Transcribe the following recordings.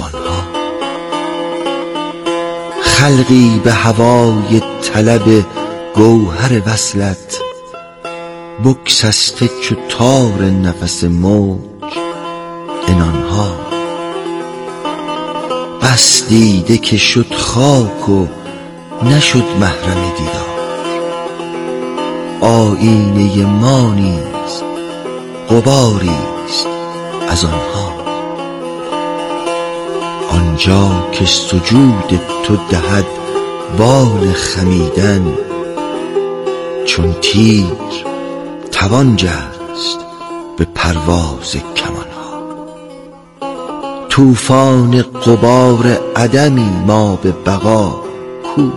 زمانها. خلقی به هوای طلب گوهر وصلت، بگسسته چو تار نفس موج عنانها. بس دیده که شد خاک و نشد محرم دیدار، آیینه ما نیز غباریست از آنها. آنجا که سجود تو دهد بال خمیدن، چون تیر توان جست به پرواز کمانها. طوفان غبار عدمی ما به بقا کو،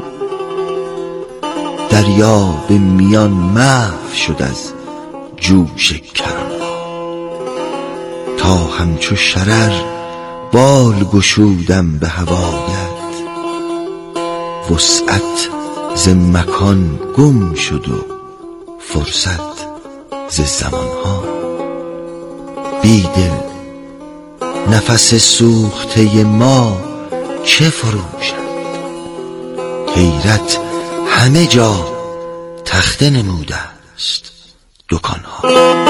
دریا به میان محو شد از جوش کرانها. تا همچو شرر بال گشودم به هوایت، وسعت ز مکان گم شد و فرصت ز زمانها. بیدل نفس سوخته ما چه فروشد، حیرت همه جا تخته نموده است دکانها.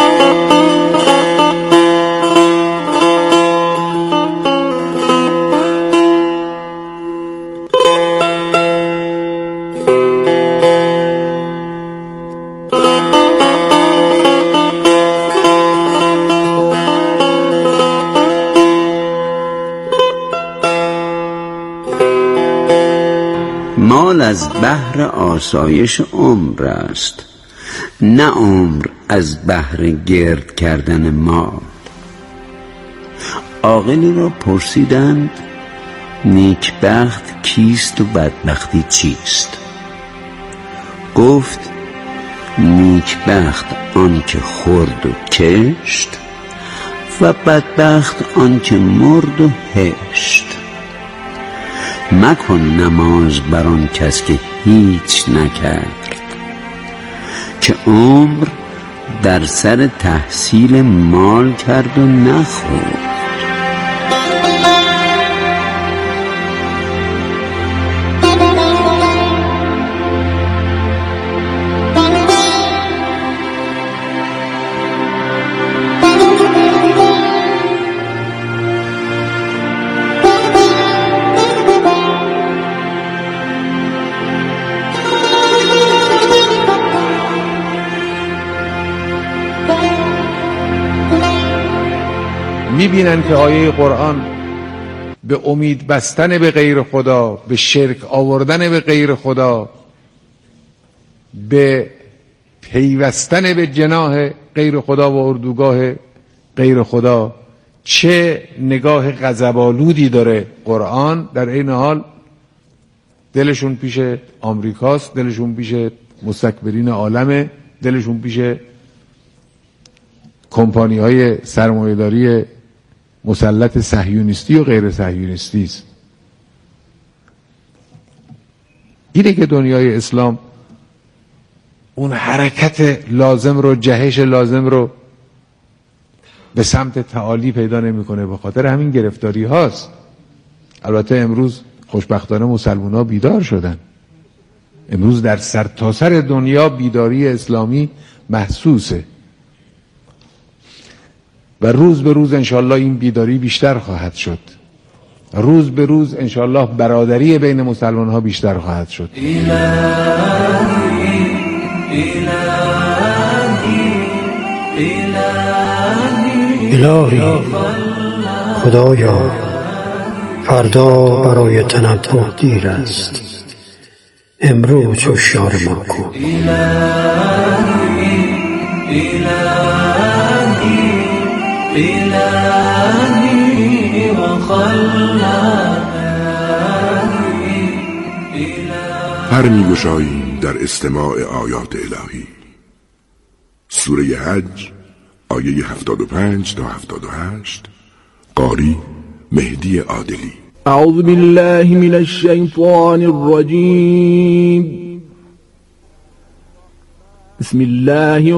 مال از بهر آسایش عمر است، نه عمر از بهر گرد کردن مال. عاقلی را پرسیدند نیکبخت کیست و بدبختی چیست؟ گفت نیکبخت آن که خورد و کشت، و بدبخت آن که مرد و هشت. مکن نماز بر آن کس که هیچ نکرد، که عمر در سر تحصیل مال کرد و نخورد. می‌بینن که آیه قرآن به امید بستن به غیر خدا، به شرک آوردن به غیر خدا، به پیوستن به جناح غیر خدا و اردوگاه غیر خدا چه نگاه غضب‌آلودی داره قرآن. در این حال دلشون پیش آمریکاست، دلشون پیش مستکبرین عالمه، دلشون پیش کمپانی‌های سرمایه‌داری مسلط صهیونیستی و غیر صهیونیستی است. اینه که دنیای اسلام اون حرکت لازم رو، جهش لازم رو به سمت تعالی پیدا نمی‌کنه، به خاطر همین گرفتاری هاست. البته امروز خوشبختانه مسلمان ها بیدار شدن، امروز در سرتاسر دنیا بیداری اسلامی محسوسه و روز به روز انشاءالله این بیداری بیشتر خواهد شد. روز به روز انشاءالله برادری بین مسلمان ها بیشتر خواهد شد. الهی خدایا، فردا برای تنبه دیر است، امروز هوشیار ما کن. پر می‌گشاییم در استماع آیات الهی. سوره حج آیه 75 تا 78. قاری مهدی عادلی. اعوذ بالله من الشیطان الرجیم. بسم الله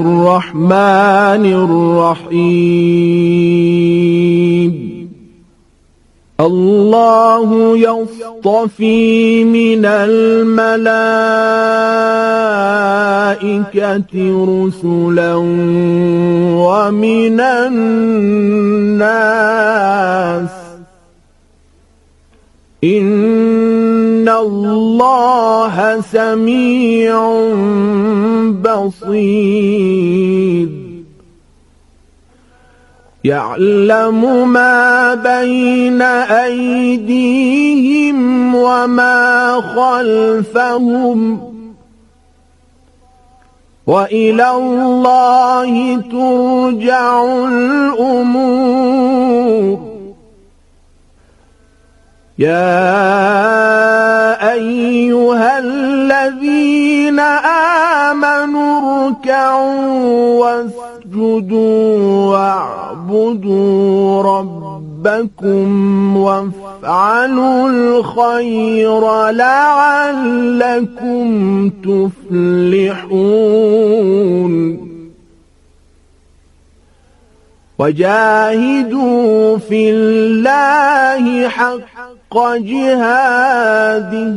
الرحمن الرحیم. الله يصطفي من الملائكة رسلا ومن الناس إن الله سميع بصير يعلم ما بين أيديهم وما خلفهم وإلى الله ترجع الأمور يا أيها الذين آمنوا اركعوا واسجدوا واعبدوا ربكم وافعلوا الخير لعلكم تفلحون وجاهدوا في الله حق جهاده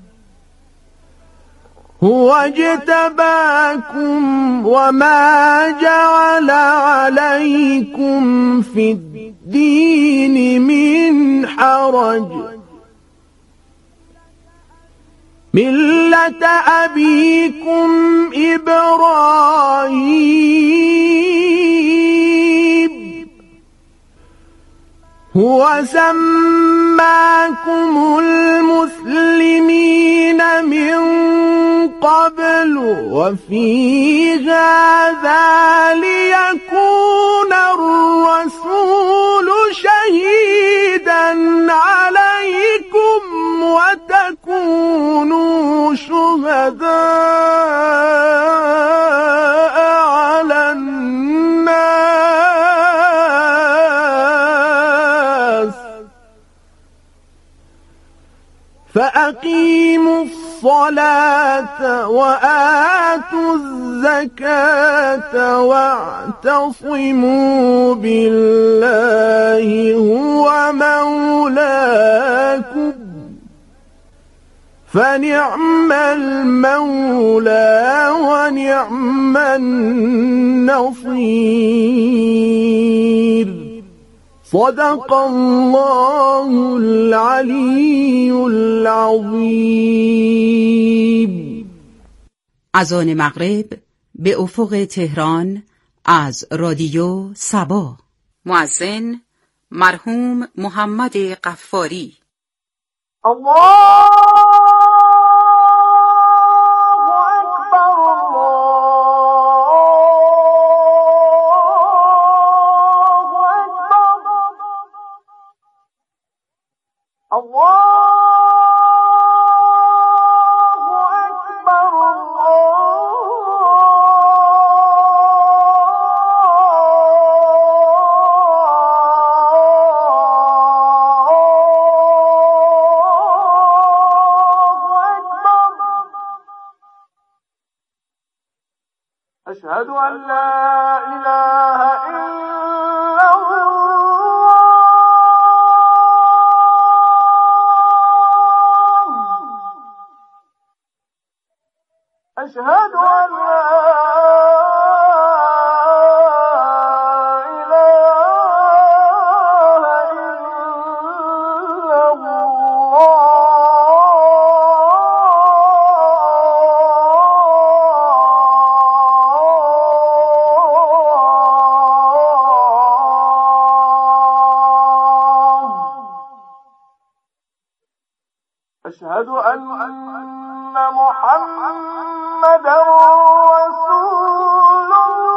هو اجتباكم وما جعل عليكم في الدين من حرج ملة أبيكم إبراهيم هو سماكم المسلمين من قبل وفي هذا ليكون الرسول شهيدا عليكم وتكونوا شهداء على الناس فأقيموا الصلاة وآتوا الزكاة واعتصموا بالله هو مولاكم فنعم المولى ونعم النصير صدق الله العلی العظیم. اذان مغرب به افق تهران از رادیو صبا. مؤذن مرحوم محمد غفاری. الله أشهد أن لا إله إلا الله أشهد أن لا أشهد أن محمدا رسول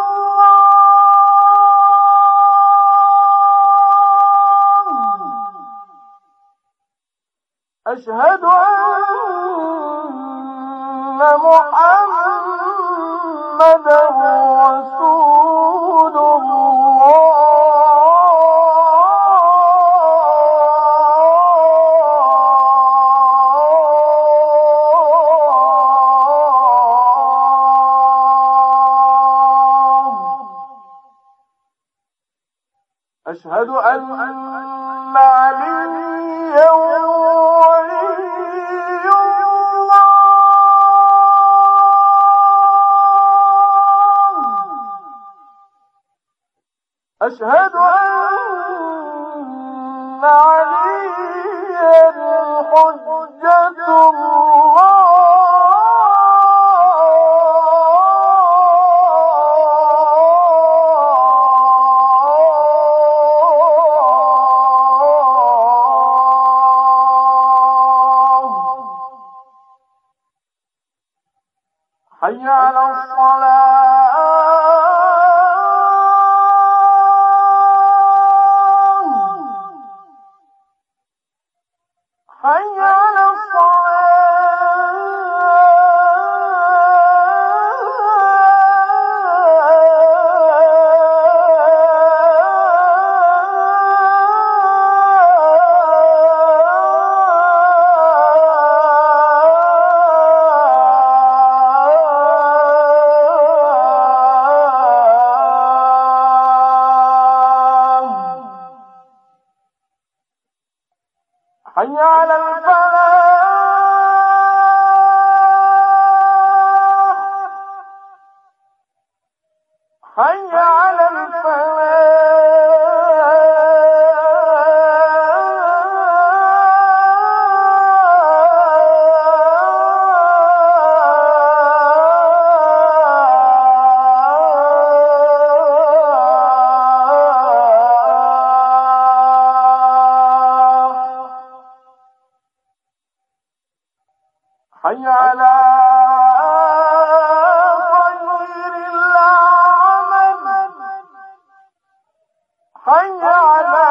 الله أشهد أن محمدا رسول الله أشهد أن عليا أشهد أن عليا حجة الله حي على الصلاة حي على حي على الفلاح حي على حي على خير العمل حي على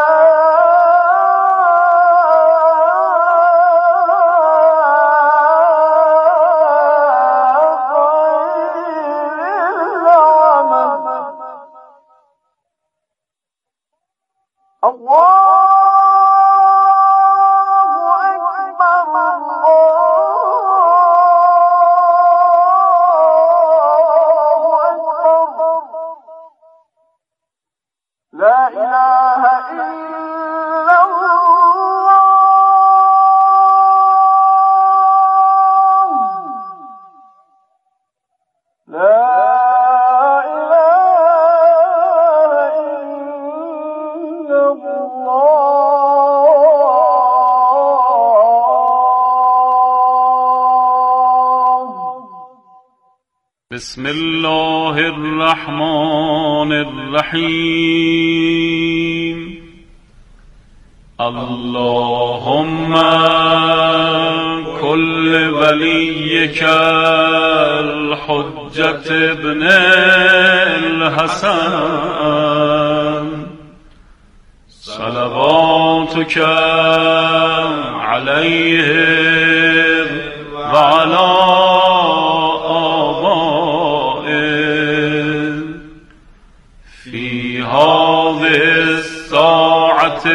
خير العمل الله لا إله إلا الله لا إله إلا الله بسم الله الرحمن الرحيم اللهم كل وليك الحجة ابن الحسن صلواتك عليه وعلى في هذه الساعة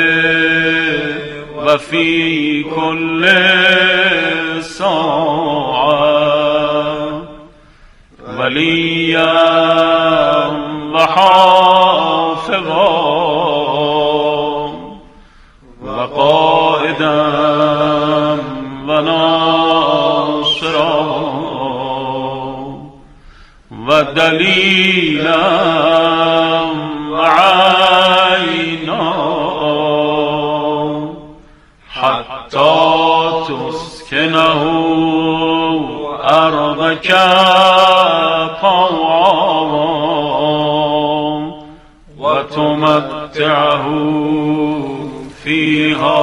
وفي كل ساعة وليا وحافظا وقائدا وناصرا ودليلا وعينا حتى تسكنه أرضك طوعا وتمتعه فيها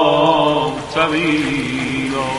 طويلا.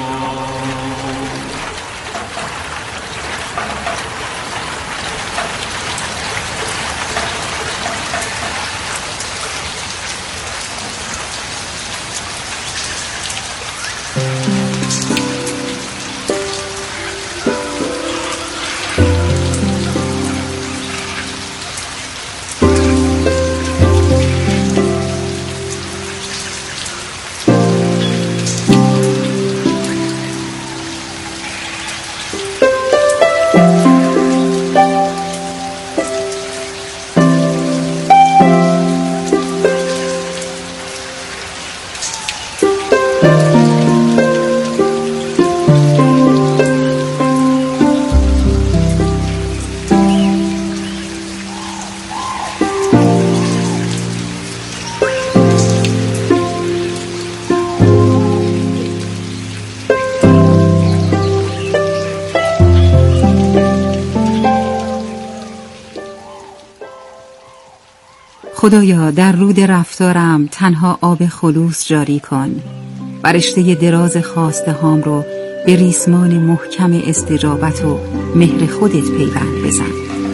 خدایا در رود رفتارم تنها آب خلوص جاری کن و رشته دراز خواسته هام رو به ریسمان محکم استجابت و مهر خودت پیوند بزن.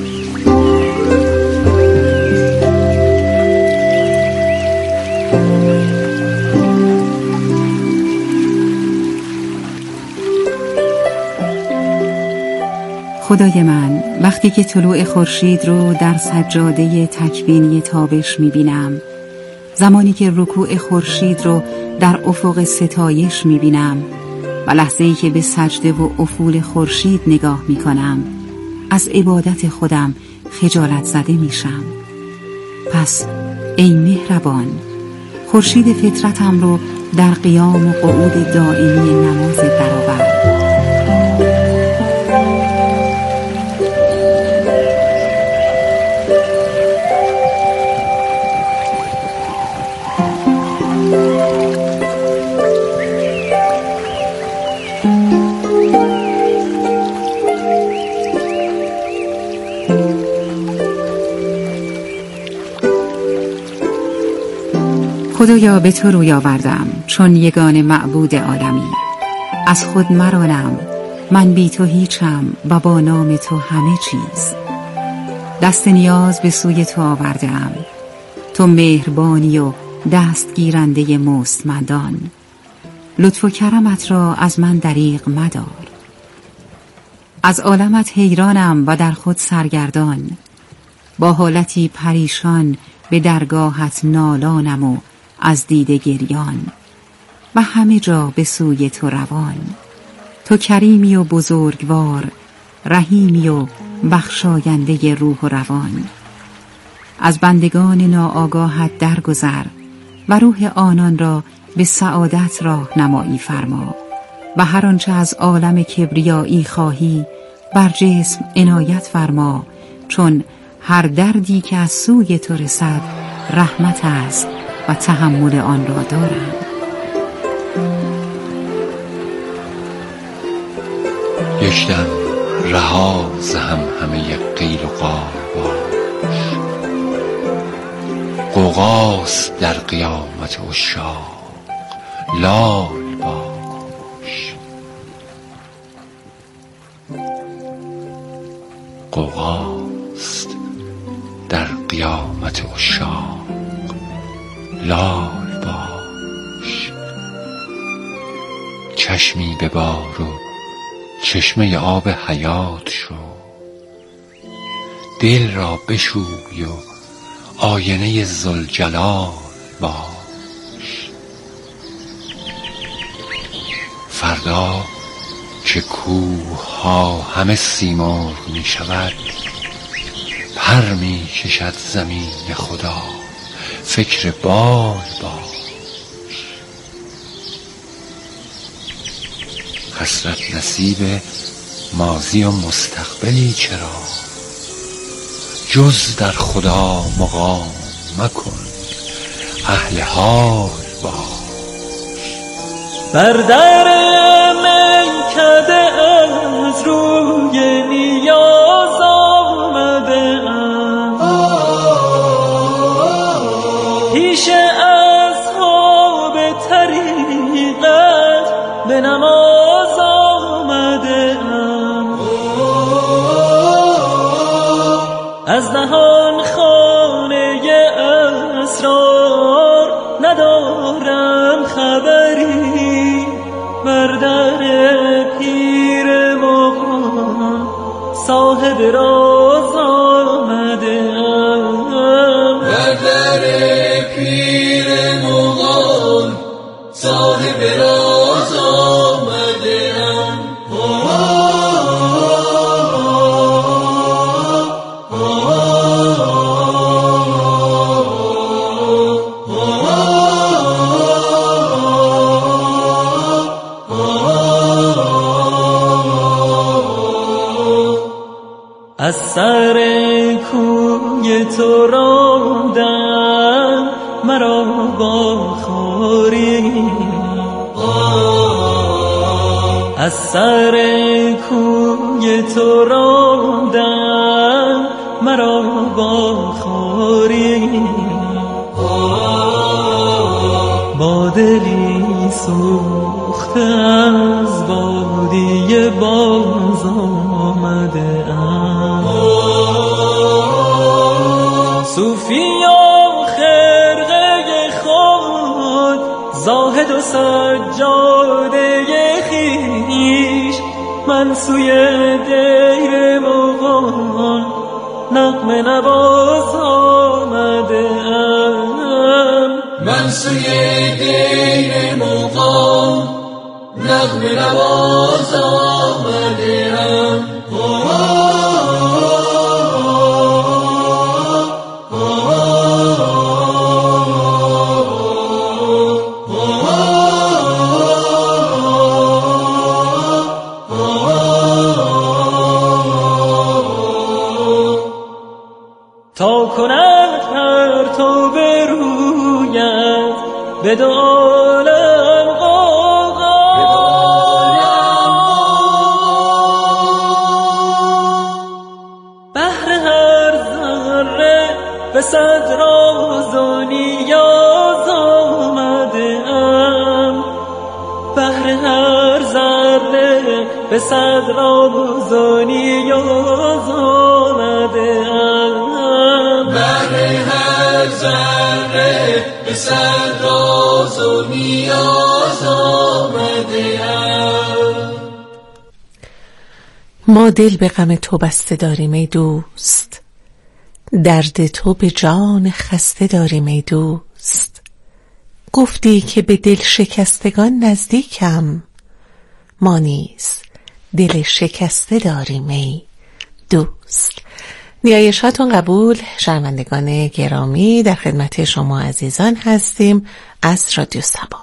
خدای من، وقتی که طلوع خورشید رو در سجاده تکوینی تابش می‌بینم، زمانی که رکوع خورشید رو در افق ستایش می‌بینم و لحظه‌ای که به سجده و افول خورشید نگاه می‌کنم، از عبادت خودم خجالت زده میشم. پس ای مهربان، خورشید فطرتم رو در قیام و قعود دائمی نماز درآور. خدایا به تو روی آوردم چون یگانه معبود عالمی. از خود مرانم، من بی تو هیچم و با نام تو همه چیز. دست نیاز به سوی تو آوردم، تو مهربانی و دست گیرنده مستمندان. لطف و کرمت را از من دریغ مدار. از عالمت حیرانم و در خود سرگردان، با حالتی پریشان به درگاهت نالانم و از دیده گریان و همه جا به سوی تو روان. تو کریمی و بزرگوار، رحیمی و بخشاینده روح و روان. از بندگان ناآگاهت درگذر و روح آنان را به سعادت راهنمایی فرما و هر آنچه از عالم کبریایی خواهی بر جسم عنایت فرما، چون هر دردی که از سوی تو رسد رحمت است و تحمل آن را دارم. یک دم رها ز همه قیل و قال باش، غوغاست در قیامت عشاق لال باش. غوغاست در قیامت عشاق لال باش. چشمی ببار و چشمه آب حیات شو، دل را بشوی و آینه ذوالجلال باش. فردا که کوه ها همه سیمرغ می شود، پر می کشد زمین خدا، فکر بال باش. حسرت نصیب ماضی و مستقبلی چرا، جز در خدا مقام مکن، اهل حال باش. بر در میکده از روی نیاز آمده ام، پیش اصحاب طریقت به نماز آمده ام. از نهان خانه اسرار ندارم خبری، بر در پیر مغان صاحب راز آمده ام. بر در پیر مغان صاحب راز آمده ام. از سر کوی تو راندم مرا با خواری، از سر کوی تو راندم مرا با خواری. دلی سوخته از بادیه باز آمده ام. صوفیا خرقه خود زاهد و سجاده خویش، من سوی دیر مغان نغمه نواز آمده ام. من سوی دیر مغان نغمه نواز آمده ام. تا کند پرتاب رویت به دو عالم غوغا، بهر هر ذره به صد راز و نیاز آمده ام. بهر هر ذره به صد راز و نیاز آمده ام. هر ذره به صد راز و نیاز آمده ام. ما دل به غم تو بسته داریم ای دوست، درد تو به جان خسته داریم ای دوست. گفتی که به دل شکستگان نزدیکم، ما نیز دل شکسته داریم ای دوست. نیایشاتون قبول. شنوندگان گرامی، در خدمت شما عزیزان هستیم از رادیو سبا.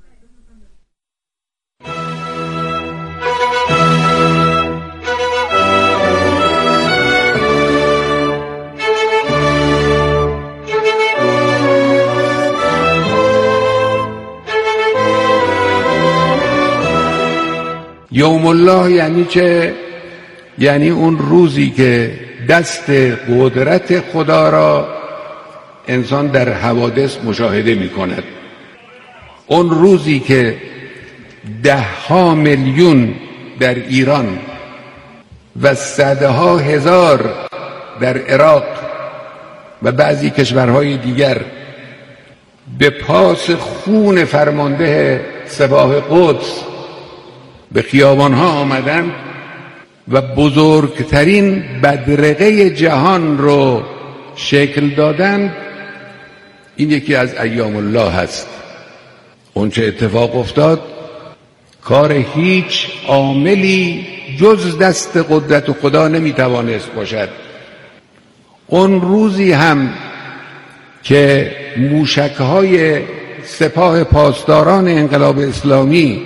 یوم الله یعنی چه؟ یعنی اون روزی که دست قدرت خدا را انسان در حوادث مشاهده می کند. اون روزی که 10 میلیون در ایران و 100 هزار در عراق و بعضی کشورهای دیگر به پاس خون فرمانده سپاه قدس به خیابانها آمدند و بزرگترین بدرقه جهان رو شکل دادن، این یکی از ایام الله هست. اون چه اتفاق افتاد کار هیچ عاملی جز دست قدرت خدا نمیتوانست باشد. اون روزی هم که موشک‌های سپاه پاسداران انقلاب اسلامی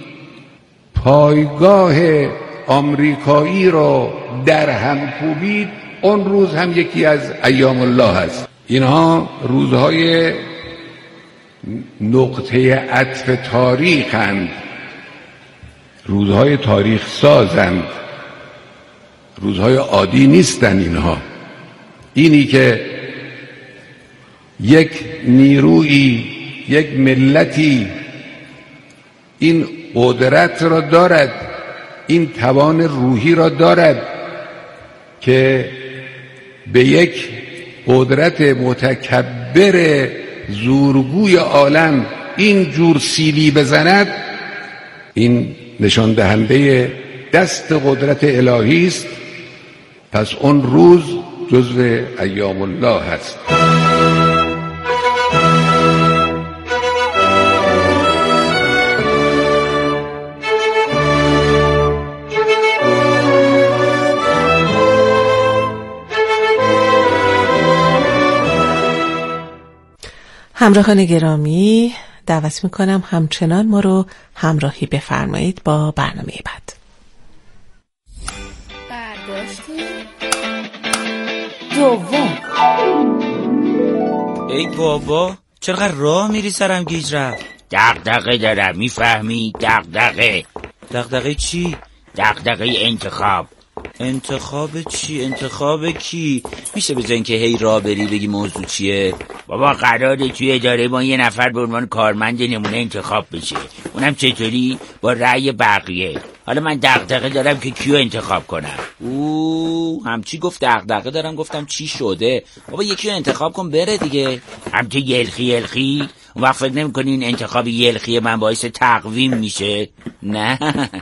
پایگاه آمریکایی رو در هم کوبید، اون روز هم یکی از ایام الله است. اینها روزهای نقطه عطف تاریخند، روزهای تاریخ سازند، روزهای عادی نیستن اینها. اینی که یک نیرویی، یک ملتی این قدرت را دارد، این توان روحی را دارد که به یک قدرت متکبر زورگوی عالم این جور سیلی بزند، این نشان دهنده دست قدرت الهی است. پس اون روز جزو ایام الله هست. همراهان گرامی، دعوت میکنم همچنان ما رو همراهی بفرمایید با برنامه بعد. برداشتی دوم. ای بابا چرا راه میری سرم گیج رفت؟ دغدغه دارم، میفهمی؟ دغدغه. دغدغه چی؟ دغدغه انتخاب. انتخاب چی؟ انتخاب کی؟ میشه به جای اینکه هی راه بری بگی موضوع چیه؟ بابا قراره توی اداره ما یه نفر به عنوان کارمند نمونه انتخاب بشه. اونم چطوری؟ با رأی بقیه. حالا من دغدغه دارم که کیو انتخاب کنم. همچی گفت دغدغه دارم، گفتم چی شده؟ بابا یکی رو انتخاب کن بره دیگه. همچه یلخی اون وقت فکر نمی کنی این انتخاب یلخی من باعث تقویم میشه؟ نه،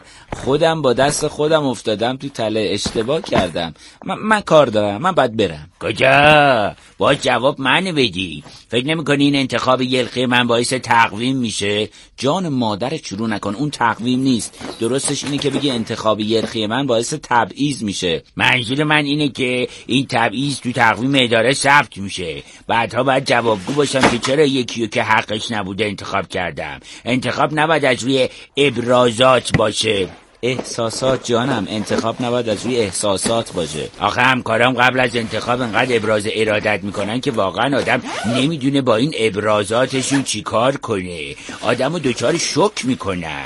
خودم با دست خودم افتادم تو تله، اشتباه کردم. من کار دارم، من باید برم. کجا؟ باید جواب منو بدی. فکر نمی کنی این انتخاب یلخی من باعث تقویم میشه؟ جان مادرت شروع نکن، اون تقویم نیست. درستش اینه که بگی انتخاب یلخی من باعث تبعیض میشه. منظور من اینه که این تبعیض تو تقویم اداره ثبت میشه. بعدها باید جوابگو باشم که چرا یکیو که حقش نبوده انتخاب کردم. انتخاب نباید از روی ابرازات باشه. احساسات جانم، انتخاب نباید از روی احساسات باشه. آخه همکارام قبل از انتخاب انقدر ابراز ارادت میکنن که واقعا آدم نمیدونه با این ابرازاتشون چی کار کنه. آدمو دچار شوک میکنن.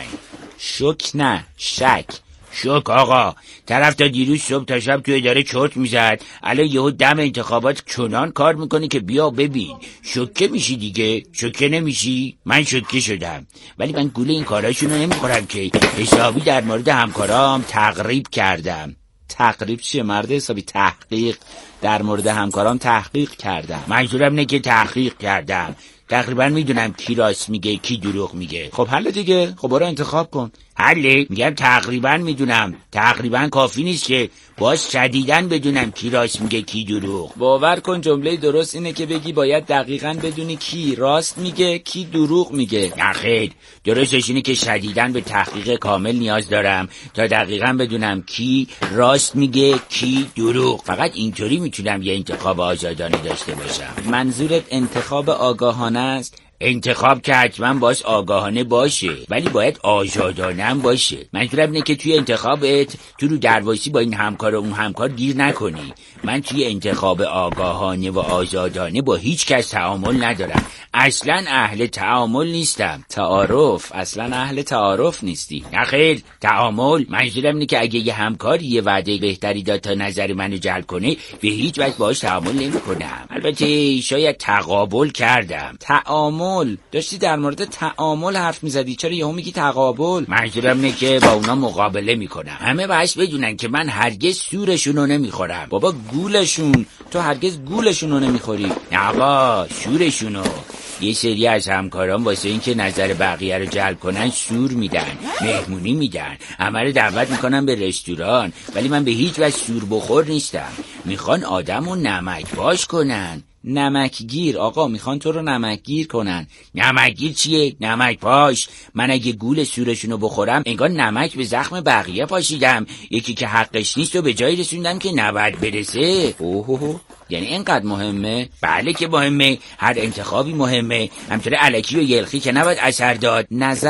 شوک نه، شک. شوک آقا، طرف تا دیروز صبح تا شب تو اداره چرت میزد، الان یهو دم انتخابات چنان کار میکنه که بیا ببین. شوکه میشی دیگه؟ شوکه نمیشی؟ من شوکه شدم، ولی من گول این کاراشونو نمیخورم که حسابی در مورد همکارام تقریب کردم. تقریب چیه مرد حسابی؟ تحقیق. در مورد همکارام تحقیق کردم. منظورم اینه که تحقیق کردم. تقریبا میدونم کی راست میگه کی دروغ میگه. خب حل دیگه، خب برو انتخاب کن. حله؟ میگم تقریبا میدونم. تقریبا کافی نیست که باز شدیداً بدونم کی راست میگه کی دروغ. باور کن جمله درست اینه که بگی باید دقیقاً بدونی کی راست میگه کی دروغ میگه. نخیر، درستش اینه که شدیداً به تحقیق کامل نیاز دارم تا دقیقاً بدونم کی راست میگه کی دروغ. فقط اینطوری میتونم یه انتخاب آزادانه داشته باشم. منظورت انتخاب آگاهانه است؟ انتخاب که حتما باش آگاهانه باشه، ولی باید آزادانه هم باشه. منظورم اینه که توی انتخابت تو رو درواسی با این همکار و اون همکار گیر نکنی. من توی انتخاب آگاهانه و آزادانه با هیچ کس تعامل ندارم. اصلا اهل تعامل نیستم. تعارف؟ اصلا اهل تعارف نیستی. نخیر، تعامل. منظورم اینه که اگه یه همکاری یه وعده بهتری داد تا نظر منو جلب کنه، به هیچ وجه باهاش تعامل نمی‌کنم. البته شاید تقابل کردم. تعامل داشتی در مورد تعامل حرف میزدی، چرا یهو میگی تقابل؟ منظورم اینه که با اونا مقابله میکنم. همه باید بدونن که من هرگز شورشونو نمیخورم. بابا گولشون، تو هرگز گولشونو نمیخوری. نه آقا، شورشونو. یه سری از همکاران واسه این که نظر بقیه رو جلب کنن شور میدن، مهمونی میدن، همه رو دعوت میکنن به رستوران، ولی من به هیچ وجه شور بخور نیستم. میخوان آدمو نمک باش کنن. نمکگیر آقا، میخوان تو رو نمکگیر کنن. نمکگیر چیه؟ نمک پاش. من اگه گول سورشونو بخورم انگار نمک به زخم بقیه پاشیدم، یکی که حقش نیست و به جایی رسوندم که نباید برسه. اوه، یعنی اینقدر مهمه؟ بله که مهمه. هر انتخابی مهمه. همطوره الکی و یلخی که نباید اثر داد.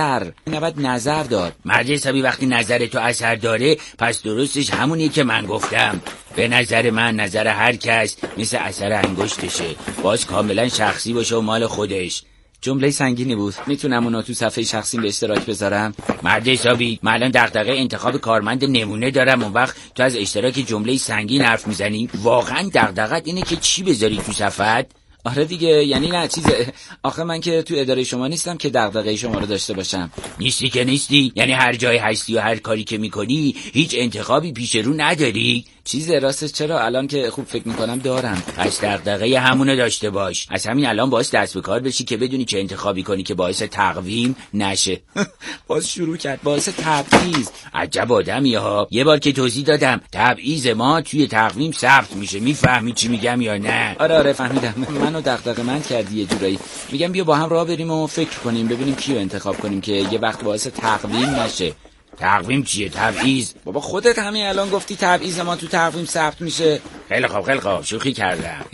نباید نظر داد. مرد حسابی وقتی نظر تو اثر داره، پس درستش همونیه که من گفتم. به نظر من نظر هر کس مثل اثر انگشتشه، باز کاملا شخصی باشه و مال خودش. جمله سنگینی بود. میتونم اونو تو صفحه شخصیم به اشتراک بذارم؟ مرد حسابی، من الان دغدغه انتخاب کارمند نمونه دارم، اون وقت تو از اشتراک جمله سنگین حرف میزنی؟ واقعا دغدغت اینه که چی بذاری تو صفحت؟ آره دیگه، یعنی نه چیزه. آخه من که تو اداره شما نیستم که دغدغه شما رو داشته باشم. نیستی که نیستی، یعنی هر جای هستی و هر کاری که میکنی هیچ انتخابی پیش رو نداری. چیزه راستش؟ چرا الان که خوب فکر میکنم دارم. پس دغدغه همونو داشته باش. از همین الان باعث دست به کار بشی که بدونی چه انتخابی کنی که باعث تقویم نشه. باز شروع کرد باعث تبعیض. عجب آدمی ها. یه بار که توضیح دادم تبعیض ما توی تقویم ثبت میشه. میفهمی چی میگم یا نه؟ آره فهمیدم. منو دغدغه مند کردی یه جورایی. میگم بیا با هم راه بریم و فکر کنیم ببینیم کیو انتخاب کنیم که یه وقت باعث تقویم نشه. تقویم چیه؟ تبعیض. بابا خودت همین الان گفتی تبعیض ما تو تقویم ثبت میشه. خیلی خوب شوخی کردم.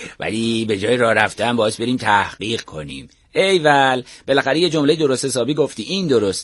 ولی به جای راه رفتن باعث بریم تحقیق کنیم. ایول، بالاخره یه جمله درست حسابی گفتی. این درست.